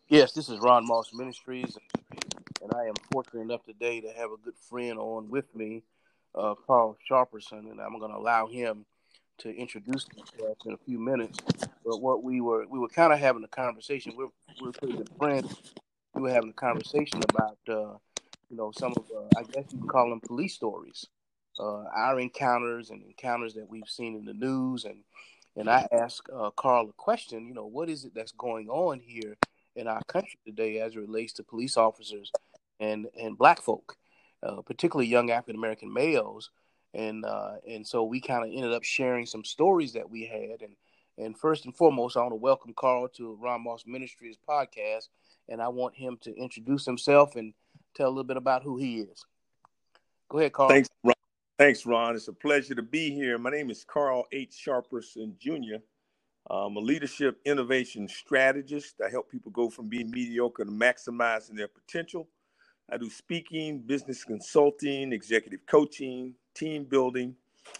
Yes, this is Ron Moss Ministries, and I am fortunate enough today to have a good friend on with me, Carl Sharperson, and I'm going to allow him to introduce himself in a few minutes. But what we were kind of having a conversation. We're pretty good friends. We were having a conversation about some of I guess you can call them police stories, our encounters and encounters that we've seen in the news, and I asked Carl a question. What is it that's going on here in our country today as it relates to police officers and black folk, particularly young African American males, and so we kind of ended up sharing some stories that we had, and first and foremost, I want to welcome Carl to Ron Moss Ministries podcast, and I want him to introduce himself and tell a little bit about who he is. Go ahead, Carl. Thanks, Ron. Thanks, Ron. It's a pleasure to be here. My name is Carl H. Sharperson Jr. I'm a leadership innovation strategist. I help people go from being mediocre to maximizing their potential. I do speaking, business consulting, executive coaching, team building,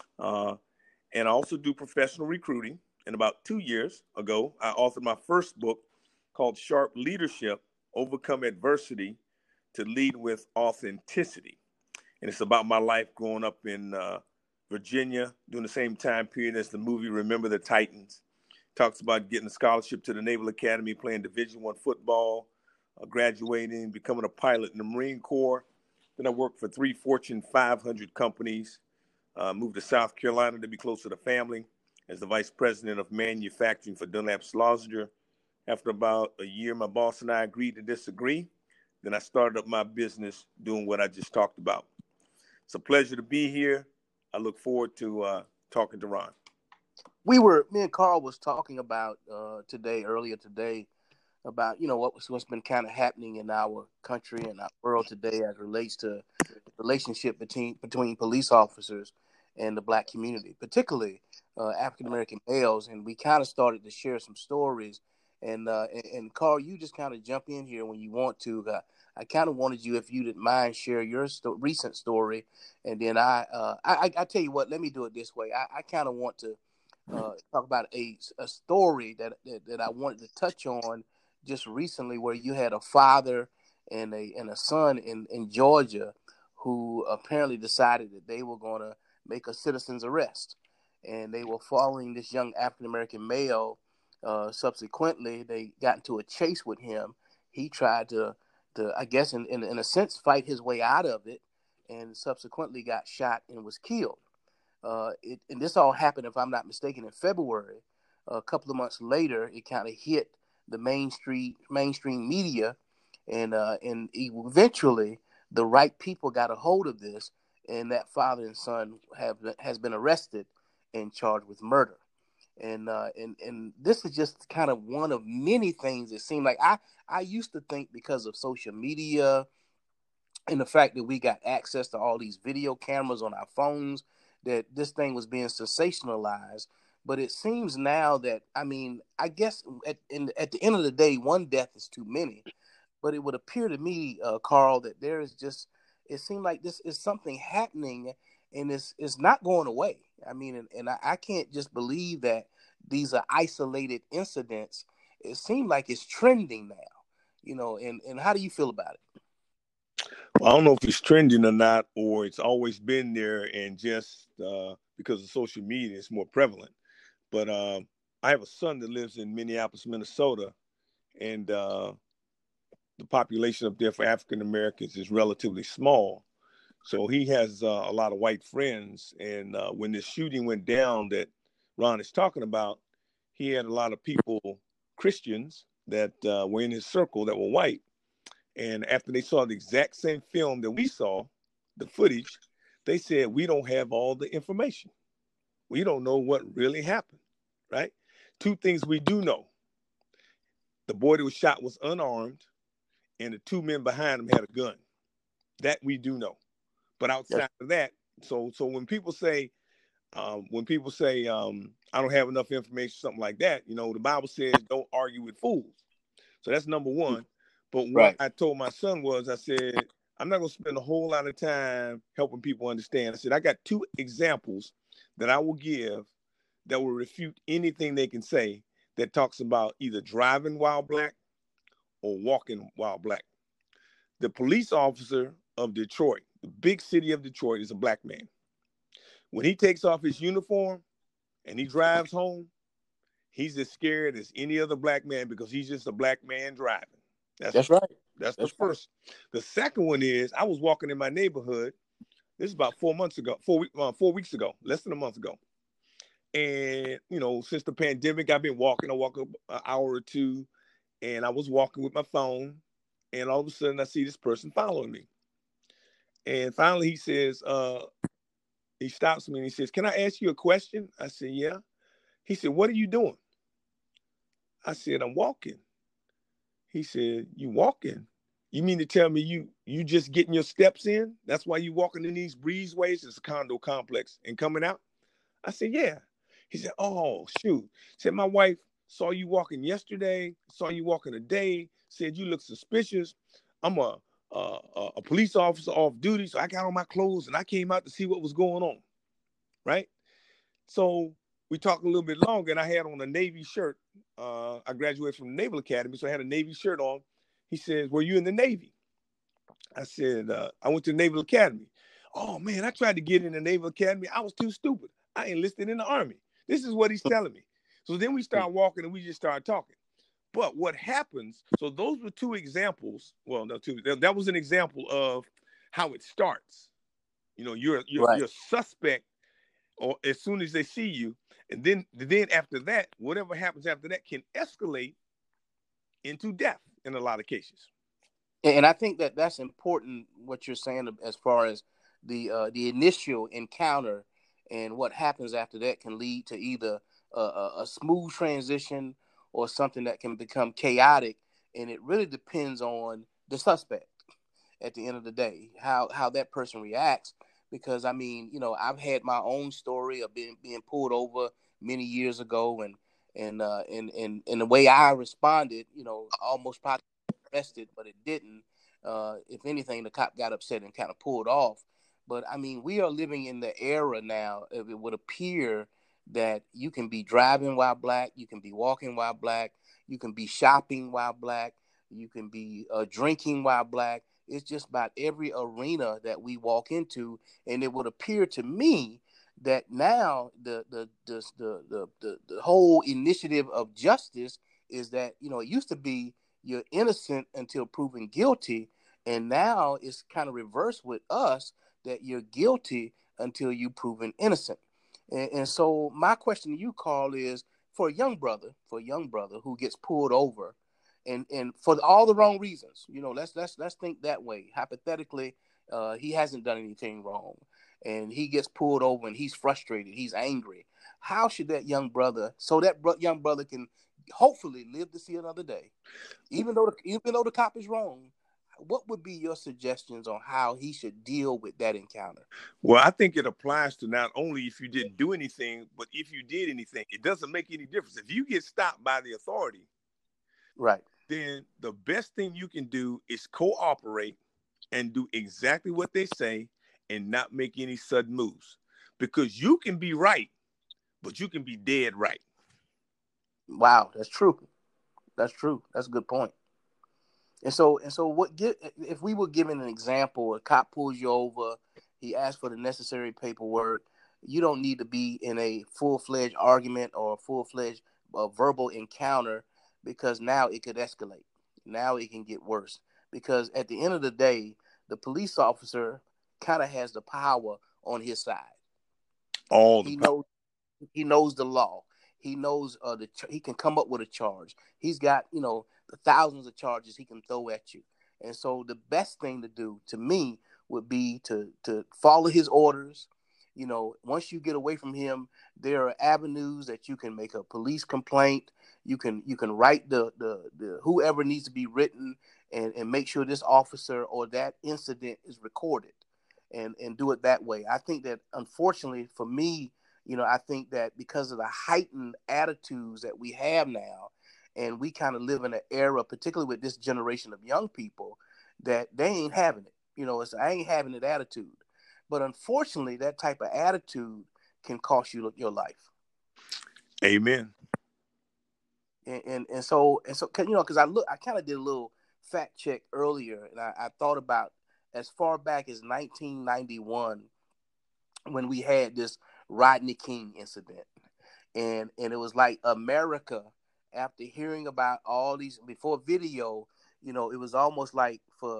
and I also do professional recruiting. And about 2 years ago, I authored my first book called Sharp Leadership: Overcome Adversity to Lead with Authenticity. And it's about my life growing up in Virginia during the same time period as the movie Remember the Titans. Talks about getting a scholarship to the Naval Academy, playing Division I football, graduating, becoming a pilot in the Marine Corps. Then I worked for 3 Fortune 500 companies, moved to South Carolina to be closer to family as the vice president of manufacturing for Dunlap Schlosinger. After about a year, my boss and I agreed to disagree. Then I started up my business doing what I just talked about. It's a pleasure to be here. I look forward to talking to Ron. Me and Carl was talking about earlier today, about what's been kind of happening in our country and our world today as it relates to the relationship between police officers and the black community, particularly African American males. And we kind of started to share some stories. And Carl, you just kind of jump in here when you want to. I kind of wanted you, if you didn't mind, share your recent story, and then I tell you what, let me do it this way. I kind of want to talk about a story that I wanted to touch on just recently, where you had a father and a son in Georgia who apparently decided that they were going to make a citizen's arrest, and they were following this young African American male. Subsequently, they got into a chase with him. He tried to I guess in a sense fight his way out of it, and subsequently got shot and was killed. And this all happened, if I'm not mistaken, in February. A couple of months later, it kind of hit the mainstream media, and eventually the right people got a hold of this, and that father and son has been arrested and charged with murder. And this is just kind of one of many things. It seemed like I used to think, because of social media and the fact that we got access to all these video cameras on our phones, that this thing was being sensationalized. But it seems now that, I mean, I guess at the end of the day, one death is too many. But it would appear to me, Carl, that there is just, it seemed like this is something happening, and it's not going away. I mean, and I can't just believe that these are isolated incidents. It seems like it's trending now, and how do you feel about it? Well, I don't know if it's trending or not, or it's always been there, and just because of social media, it's more prevalent. But I have a son that lives in Minneapolis, Minnesota, and the population up there for African Americans is relatively small. So he has a lot of white friends. And when this shooting went down that Ron is talking about, he had a lot of people, Christians, that were in his circle that were white. And after they saw the exact same film that we saw, the footage, they said, we don't have all the information. We don't know what really happened, right? Two things we do know. The boy that was shot was unarmed, and the two men behind him had a gun. That we do know. But Yes. outside of that, so when people say I don't have enough information, something like that, the Bible says don't argue with fools. So that's number one. But what Right. I told my son was, I said, I'm not going to spend a whole lot of time helping people understand. I said, I got two examples that I will give that will refute anything they can say that talks about either driving while black or walking while black. The police officer of Detroit, the big city of Detroit, is a black man. When he takes off his uniform and he drives home, he's as scared as any other black man because he's just a black man driving. That's right. That's the first. The second one is I was walking in my neighborhood. This is about 4 weeks ago, less than a month ago. And, since the pandemic, I've been walking. I walk an hour or two, and I was walking with my phone, and all of a sudden I see this person following me. And finally he says, he stops me and he says, "Can I ask you a question?" I said, "Yeah." He said, "What are you doing?" I said, "I'm walking." He said, "You walking? You mean to tell me you just getting your steps in? That's why you walking in these breezeways? It's a condo complex and coming out?" I said, "Yeah." He said, "Oh, shoot." He said, "My wife saw you walking yesterday, saw you walking today, said you look suspicious. I'm a police officer off duty, so I got on my clothes and I came out to see what was going on." Right? So we talked a little bit longer, and I had on a Navy shirt. I graduated from the Naval Academy, so I had a Navy shirt on. He says, "Were you in the Navy?" I said, "I went to the Naval Academy." "Oh, man, I tried to get in the Naval Academy. I was too stupid. I enlisted in the Army." This is what he's telling me. So then we start walking, and we just start talking. But what happens, so those were two examples. Well, no, two. That was an example of how it starts. You're a suspect, or as soon as they see you, and then after that, whatever happens after that can escalate into death in a lot of cases. And I think that's important what you're saying as far as the initial encounter, and what happens after that can lead to either a smooth transition or something that can become chaotic, and it really depends on the suspect at the end of the day, how that person reacts. Because I mean, I've had my own story of being pulled over many years ago, and the way I responded, almost probably arrested, but it didn't. If anything, the cop got upset and kind of pulled off. But I mean, we are living in the era now. It would appear that you can be driving while black, you can be walking while black, you can be shopping while black, you can be drinking while black. It's just about every arena that we walk into, and it would appear to me that now the whole initiative of justice is that it used to be you're innocent until proven guilty, and now it's kind of reversed with us that you're guilty until you proven innocent. And so my question to you, Carl, is for a young brother who gets pulled over, and for all the wrong reasons. Let's think that way. Hypothetically, he hasn't done anything wrong, and he gets pulled over, and he's frustrated, he's angry. How should that young brother, so that young brother can hopefully live to see another day, even though the cop is wrong? What would be your suggestions on how he should deal with that encounter? Well, I think it applies to not only if you didn't do anything, but if you did anything. It doesn't make any difference. If you get stopped by the authority, right, then the best thing you can do is cooperate and do exactly what they say and not make any sudden moves. Because you can be right, but you can be dead right. Wow, that's true. That's a good point. And so if we were given an example, a cop pulls you over, he asks for the necessary paperwork. You don't need to be in a full-fledged argument or a full-fledged verbal encounter, because now it could escalate. Now it can get worse, because at the end of the day, the police officer kind of has the power on his side. He knows the law. He knows he can come up with a charge. He's got the thousands of charges he can throw at you. And so the best thing to do, to me, would be to follow his orders. Once you get away from him, there are avenues that you can make a police complaint. You can write the whoever needs to be written, and make sure this officer or that incident is recorded, and do it that way. I think that, unfortunately for me, I think that because of the heightened attitudes that we have now, and we kind of live in an era, particularly with this generation of young people, that they ain't having it. It's I ain't having it attitude. But unfortunately, that type of attitude can cost you your life. Amen. And so because I kind of did a little fact check earlier, and I thought about as far back as 1991 when we had this Rodney King incident, and it was like America, after hearing about all these before video, it was almost like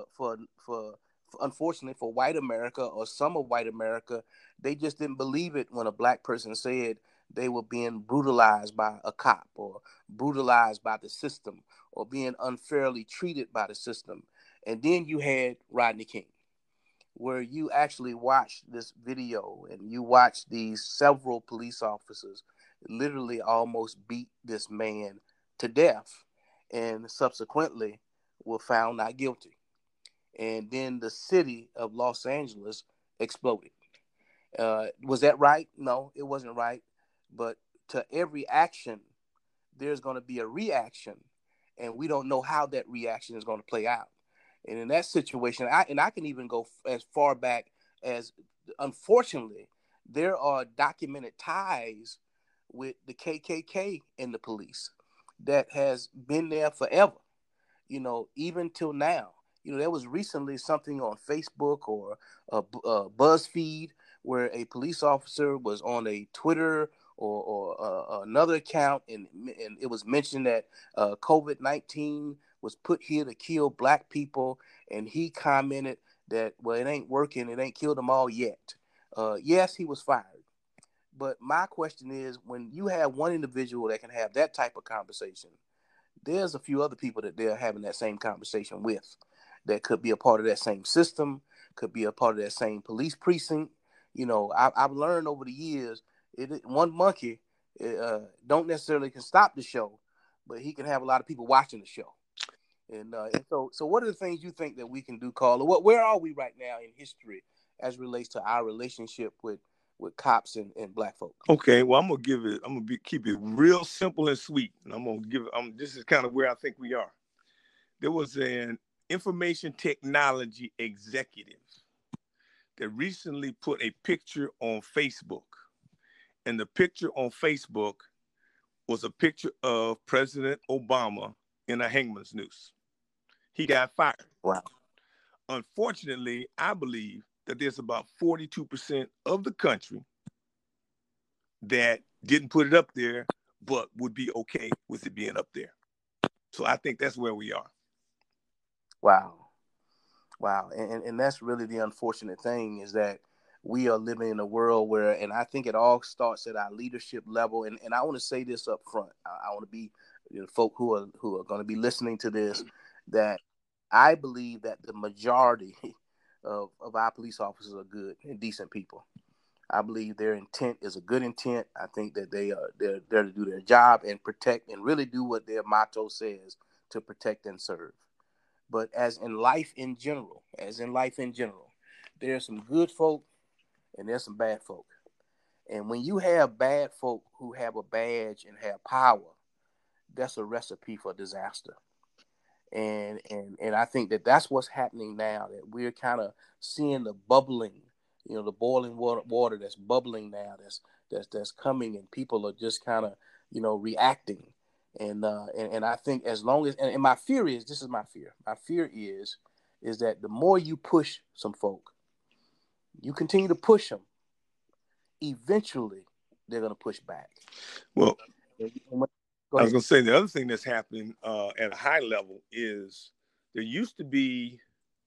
for unfortunately for white America or some of white America, they just didn't believe it when a black person said they were being brutalized by a cop or brutalized by the system or being unfairly treated by the system. And then you had Rodney King, where you actually watch this video and you watch these several police officers literally almost beat this man to death and subsequently were found not guilty. And then the city of Los Angeles exploded. Was that right? No, it wasn't right. But to every action, there's going to be a reaction, and we don't know how that reaction is going to play out. And in that situation, I can even go as far back as, unfortunately, there are documented ties with the KKK and the police that has been there forever, even till now. There was recently something on Facebook or BuzzFeed where a police officer was on a Twitter or another account, and it was mentioned that COVID-19 was put here to kill black people, and he commented that, well, it ain't working, it ain't killed them all yet. Yes, he was fired. But my question is, when you have one individual that can have that type of conversation, there's a few other people that they're having that same conversation with that could be a part of that same system, could be a part of that same police precinct. I've learned over the years, one monkey don't necessarily can stop the show, but he can have a lot of people watching the show. And so what are the things you think that we can do, Carla? Where are we right now in history as relates to our relationship with cops and black folk? Okay, well, I'm gonna keep it real simple and sweet, and this is kind of where I think we are. There was an information technology executive that recently put a picture on Facebook, and the picture on Facebook was a picture of President Obama in a hangman's noose. He got fired. Wow. Unfortunately, I believe that there's about 42% of the country that didn't put it up there, but would be okay with it being up there. So I think that's where we are. Wow. And that's really the unfortunate thing, is that we are living in a world where, and I think it all starts at our leadership level. And I want to say this up front. I want to be, folk who are going to be listening to this, that I believe that the majority of our police officers are good and decent people. I believe their intent is a good intent. I think that they're there to do their job and protect and really do what their motto says, to protect and serve. But as in life in general, there's some good folk and there's some bad folk. And when you have bad folk who have a badge and have power, that's a recipe for disaster. And I think that that's what's happening now, that we're kind of seeing the bubbling, the boiling water that's bubbling now, that's coming, and people are just kind of, reacting. And I think as long as, and my fear is, this is my fear. My fear is that the more you push some folk, you continue to push them, eventually they're going to push back. Well, I was going to say the other thing that's happening at a high level is there used to be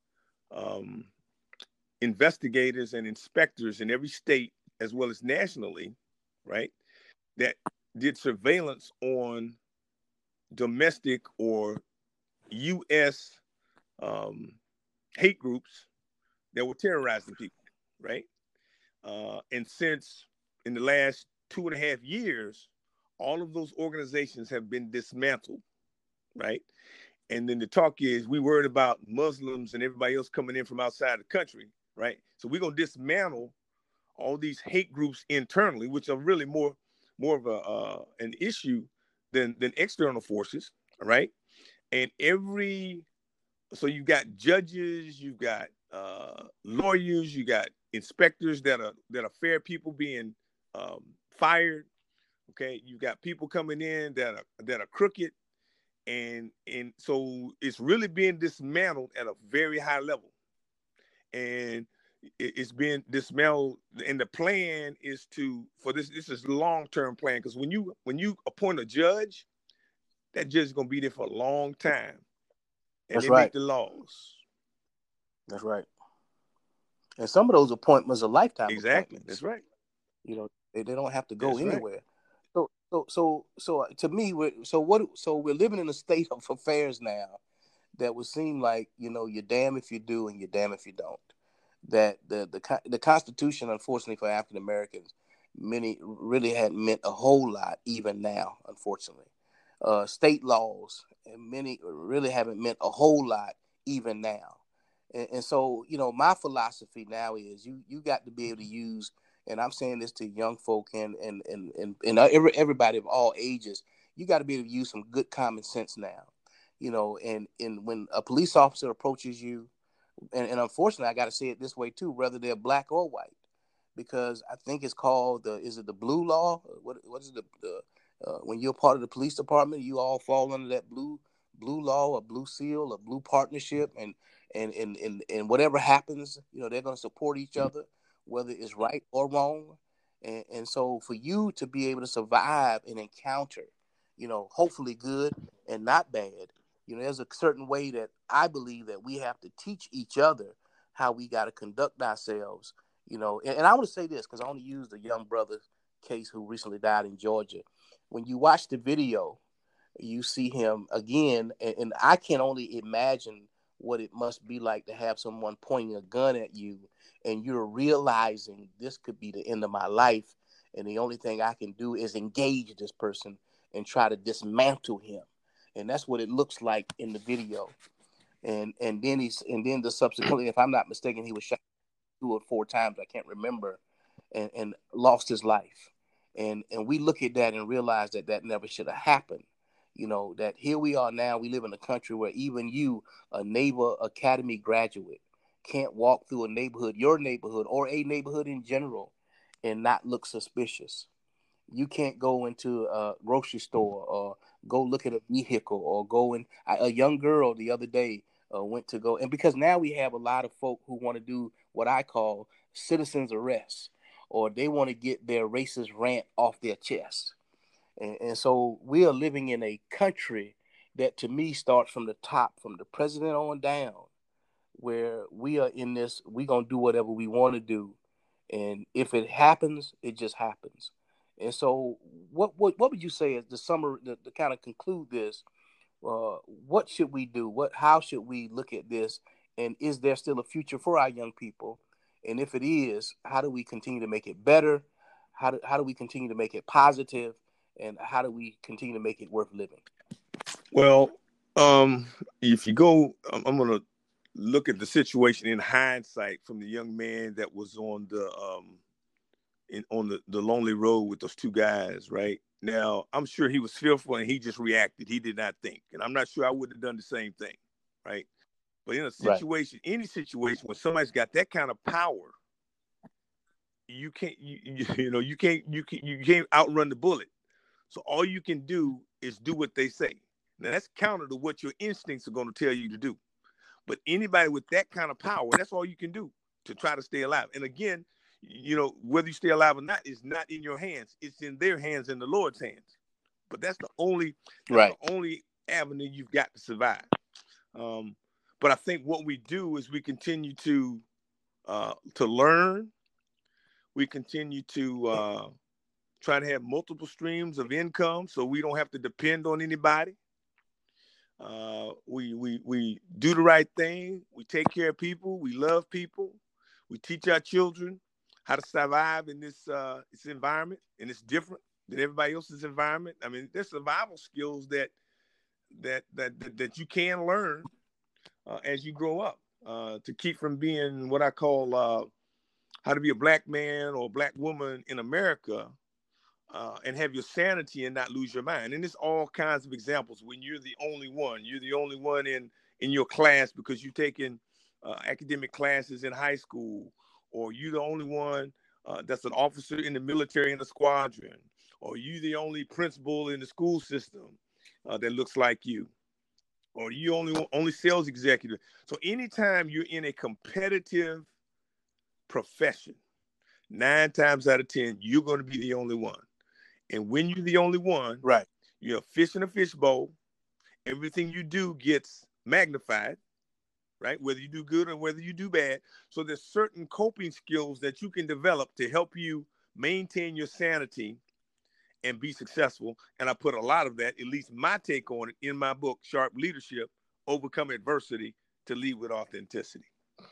investigators and inspectors in every state, as well as nationally, right, that did surveillance on domestic or U.S. Hate groups that were terrorizing people, right? And since in the last 2.5 years, all of those organizations have been dismantled, right? And then the talk is, we worried about Muslims and everybody else coming in from outside the country, right? So we're going to dismantle all these hate groups internally, which are really more of an issue than external forces, right? And so you've got judges, you've got lawyers, you got inspectors that are fair people being fired, Okay, you got people coming in that are crooked, and so it's really being dismantled at a very high level, and it's being dismantled. And the plan is for this. This is long-term plan, because when you appoint a judge, that judge is going to be there for a long time, and That's they right. make the laws. That's right. And some of those appointments are lifetime Exactly. appointments. That's right. You know, they don't have to go That's right. anywhere. So to me, we're living in a state of affairs now that would seem like, you know, you're damned if you do and you're damned if you don't. That the Constitution, unfortunately for African Americans, many really hadn't meant a whole lot even now, unfortunately. State laws, and many really haven't meant a whole lot even now. And so, you know, my philosophy now is you got to be able to use, and I'm saying this to young folk and everybody of all ages, you got to be able to use some good common sense now. You know, and when a police officer approaches you, and unfortunately, I got to say it this way too, whether they're black or white, because I think it's called is it the blue law? What is it, the when you're part of the police department, you all fall under that blue law, or blue seal, or blue partnership, and whatever happens, you know, they're going to support each other, whether it's right or wrong. And so for you to be able to survive an encounter, you know, hopefully good and not bad, you know, there's a certain way that I believe that we have to teach each other how we got to conduct ourselves, you know. And I want to say this because I want to use the young brother case who recently died in Georgia. When you watch the video, you see him again, and I can only imagine what it must be like to have someone pointing a gun at you, and you're realizing this could be the end of my life, and the only thing I can do is engage this person and try to dismantle him. And that's what it looks like in the video. And then the subsequently, if I'm not mistaken, he was shot 2 or 4 times, I can't remember, and lost his life. And we look at that and realize that never should have happened. You know, that here we are now, we live in a country where even you, a Naval Academy graduate, can't walk through a neighborhood, your neighborhood, or a neighborhood in general, and not look suspicious. You can't go into a grocery store or go look at a vehicle or go in. A young girl the other day went to go, and because now we have a lot of folk who want to do what I call citizens arrest, or they want to get their racist rant off their chest. And so we are living in a country that to me starts from the top, from the president on down, where we are in this, we're going to do whatever we want to do. And if it happens, it just happens. And so what would you say is the summary, to kind of conclude this, what should we do? How should we look at this? And is there still a future for our young people? And if it is, how do we continue to make it better? How do we continue to make it positive? And how do we continue to make it worth living? Well, if you go, I'm going to look at the situation in hindsight from the young man that was on the lonely road with those two guys, right? Now, I'm sure he was fearful and he just reacted. He did not think. And I'm not sure I would have done the same thing, right? But in a situation, right, any situation when somebody's got that kind of power, you can't you can't outrun the bullet. So all you can do is do what they say. Now that's counter to what your instincts are going to tell you to do. But anybody with that kind of power, that's all you can do to try to stay alive. And again, you know, whether you stay alive or not is not in your hands. It's in their hands, in the Lord's hands. But that's the only avenue you've got to survive. But I think what we do is we continue to learn. We continue to try to have multiple streams of income so we don't have to depend on anybody. We do the right thing. We take care of people. We love people. We teach our children how to survive in this environment, and it's different than everybody else's environment. I mean, there's survival skills that you can learn as you grow up to keep from being what I call how to be a black man or a black woman in America. And have your sanity and not lose your mind. And there's all kinds of examples when you're the only one. You're the only one in your class because you've taken academic classes in high school, or you're the only one that's an officer in the military in a squadron, Or are you the only principal in the school system that looks like you? Or you only sales executive? So anytime you're in a competitive profession, 9 times out of 10, you're going to be the only one. And when you're the only one, right, you're a fish in a fishbowl. Everything you do gets magnified, right? Whether you do good or whether you do bad. So there's certain coping skills that you can develop to help you maintain your sanity and be successful. And I put a lot of that, at least my take on it, in my book, Sharp Leadership, Overcome Adversity to Lead with Authenticity.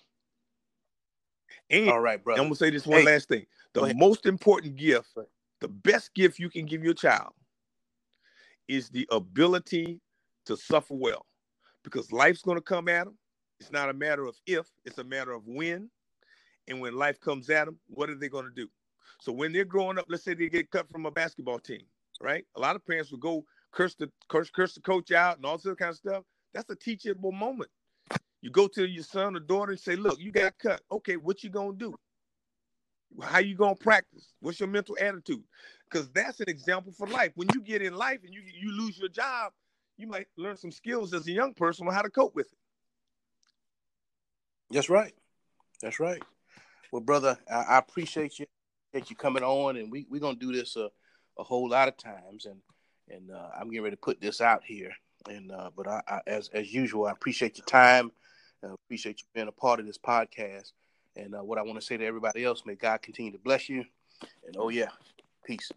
And all right, brother. I'm going to say this one last thing. The most important gift, the best gift you can give your child is the ability to suffer well, because life's going to come at them. It's not a matter of if, it's a matter of when. And when life comes at them, what are they going to do? So when they're growing up, let's say they get cut from a basketball team, right? A lot of parents will go curse the coach out and all this kind of stuff. That's a teachable moment. You go to your son or daughter and say, look, you got cut. Okay, what you going to do? How you going to practice? What's your mental attitude? Because that's an example for life. When you get in life and you lose your job, you might learn some skills as a young person on how to cope with it. That's right. That's right. Well, brother, I appreciate you coming on, and we're going to do this a whole lot of times, and I'm getting ready to put this out here. And but I as usual, I appreciate your time. I appreciate you being a part of this podcast. And what I want to say to everybody else, may God continue to bless you. And oh yeah, peace.